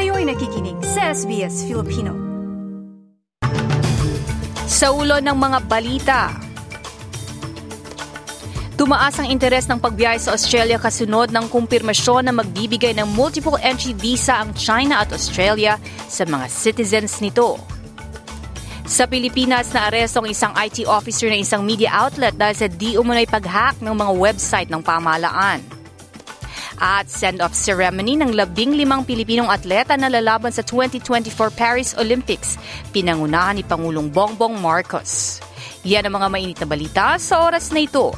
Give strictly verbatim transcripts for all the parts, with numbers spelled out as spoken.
Kayo'y nakikinig sa S B S Filipino. Sa ulo ng mga balita, tumaas ang interes ng pagbiyahe sa Australia kasunod ng kumpirmasyon na magbibigay ng multiple entry visa ang China at Australia sa mga citizens nito. Sa Pilipinas, naaresto ang isang I T officer ng isang media outlet dahil sa di umunoy pag-hack ng mga website ng pamahalaan. At send-off ceremony ng labing limang Pilipinong atleta na lalaban sa twenty twenty-four Paris Olympics, pinangunahan ni Pangulong Bongbong Marcos. Yan ang mga mainit na balita sa oras na ito.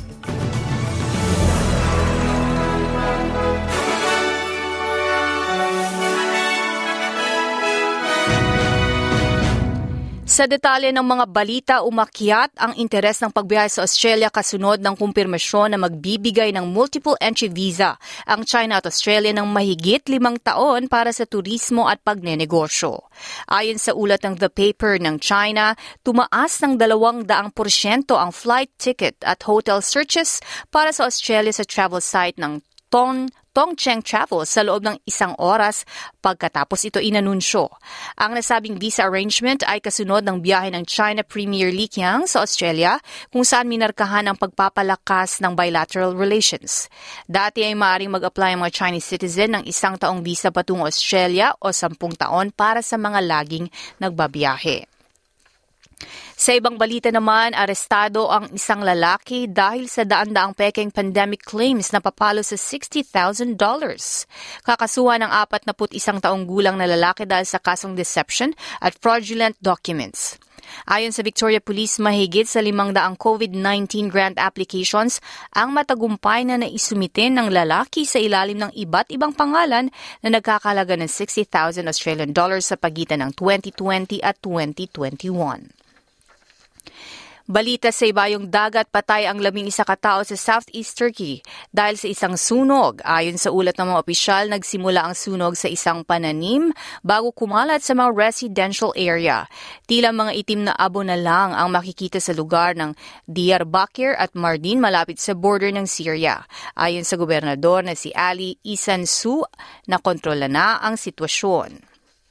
Sa detalye ng mga balita, umakyat ang interes ng pagbiyahe sa Australia kasunod ng kumpirmasyon na magbibigay ng multiple entry visa ang China at Australia ng mahigit limang taon para sa turismo at pagnenegosyo. Ayon sa ulat ng The Paper ng China, tumaas ng dalawang daang porsyento ang flight ticket at hotel searches para sa Australia sa travel site ng Tong Tongcheng Travel sa loob ng isang oras pagkatapos ito inanunsyo. Ang nasabing visa arrangement ay kasunod ng biyahe ng China Premier Li Qiang sa Australia kung saan minarkahan ang pagpapalakas ng bilateral relations. Dati ay maaaring mag-apply ang mga Chinese citizen ng isang taong visa patungo Australia o sampung taon para sa mga laging nagbabiyahe. Sa ibang balita naman, arestado ang isang lalaki dahil sa daan-daang pekeng pandemic claims na papalo sa sixty thousand dollars. Kakasuhan ng apat na isang taong gulang na lalaki dahil sa kasong deception at fraudulent documents. Ayon sa Victoria Police, mahigit sa limang daang COVID nineteen grant applications ang matagumpay na naisumitin ng lalaki sa ilalim ng iba't ibang pangalan na nagkakalaga ng sixty thousand Australian dollars sa pagitan ng twenty twenty at twenty twenty-one. Balita sa ibayong dagat, patay ang labing isa katao sa Southeast Turkey dahil sa isang sunog. Ayon sa ulat ng mga opisyal, nagsimula ang sunog sa isang pananim bago kumalat sa mga residential area. Tila mga itim na abo na lang ang makikita sa lugar ng Diyarbakir at Mardin malapit sa border ng Syria. Ayon sa gobernador na si Ali Ihsanosu, nakontrola na ang sitwasyon.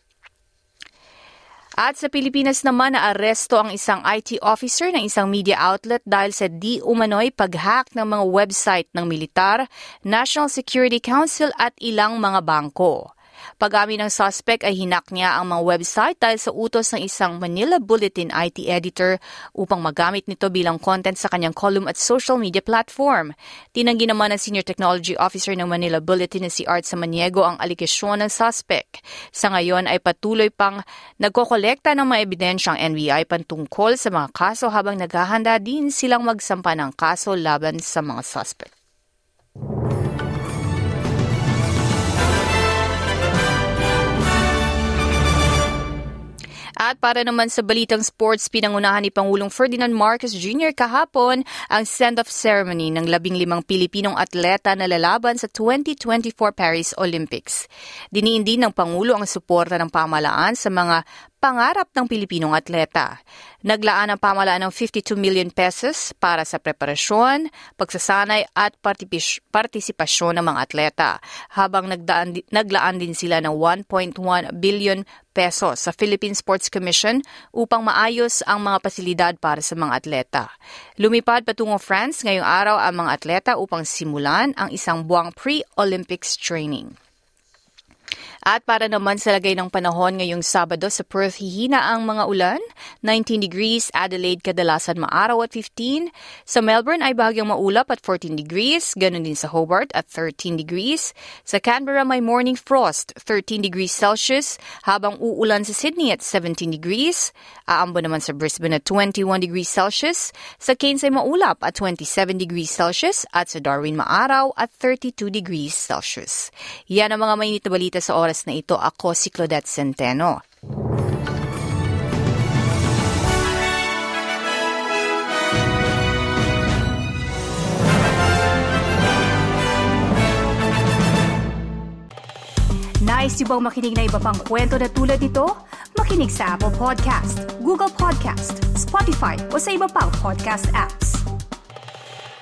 At sa Pilipinas naman, naaresto ang isang I T officer ng isang media outlet dahil sa di umano'y pag-hack ng mga website ng militar, National Security Council at ilang mga bangko. Pag-amin ng suspect ay hinak niya ang mga website dahil sa utos ng isang Manila Bulletin I T editor upang magamit nito bilang content sa kanyang column at social media platform. Tinanggi naman ng Senior Technology Officer ng Manila Bulletin na si Art Samaniego ang aligasyon ng suspect. Sa ngayon ay patuloy pang nagkokolekta ng mga ebidensyang N B I pantungkol sa mga kaso habang naghahanda din silang magsampa ng kaso laban sa mga suspect. At para naman sa balitang sports, pinangunahan ni Pangulong Ferdinand Marcos Junior kahapon ang send-off ceremony ng labing limang Pilipinong atleta na lalaban sa twenty twenty-four Paris Olympics. Diniin din ng Pangulo ang suporta ng pamahalaan sa mga pangarap ng Pilipinong atleta. Naglaan ang pamahalaan ng fifty-two million pesos para sa preparasyon, pagsasanay at partisipasyon ng mga atleta, habang nagdaan, naglaan din sila ng one point one billion pesos sa Philippine Sports Commission upang maayos ang mga pasilidad para sa mga atleta. Lumipad patungo France ngayong araw ang mga atleta upang simulan ang isang buwang pre-Olympics training. At para naman sa lagay ng panahon ngayong Sabado sa Perth, hihina ang mga ulan, nineteen degrees, Adelaide kadalasan maaraw at fifteen. Sa Melbourne ay bahagyang maulap at fourteen degrees, ganun din sa Hobart at thirteen degrees. Sa Canberra may morning frost, thirteen degrees Celsius, habang uulan sa Sydney at seventeen degrees. Aambo naman sa Brisbane at twenty-one degrees Celsius. Sa Cairns ay maulap at twenty-seven degrees Celsius at sa Darwin maaraw at thirty-two degrees Celsius. Yan ang mga mainit na balita sa oras na ito. Ako si Claudette Centeno. Nice yung bang makinig na iba pang kwento na tulad ito? Makinig sa Apple Podcast, Google Podcast, Spotify o sa iba pang podcast apps.